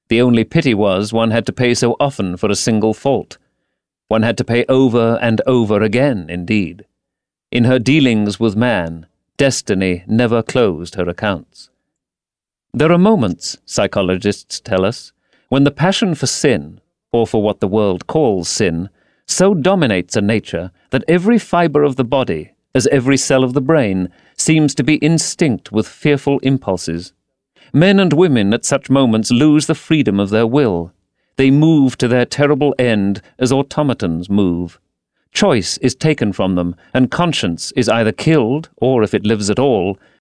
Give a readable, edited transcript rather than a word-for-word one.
The only pity was one had to pay so often for a single fault. One had to pay over and over again, indeed. In her dealings with man, destiny never closed her accounts. There are moments, psychologists tell us, when the passion for sin, or for what the world calls sin, so dominates a nature that every fibre of the body, as every cell of the brain, seems to be instinct with fearful impulses. Men and women at such moments lose the freedom of their will. They move to their terrible end as automatons move. Choice is taken from them, and conscience is either killed, or, if it lives at all,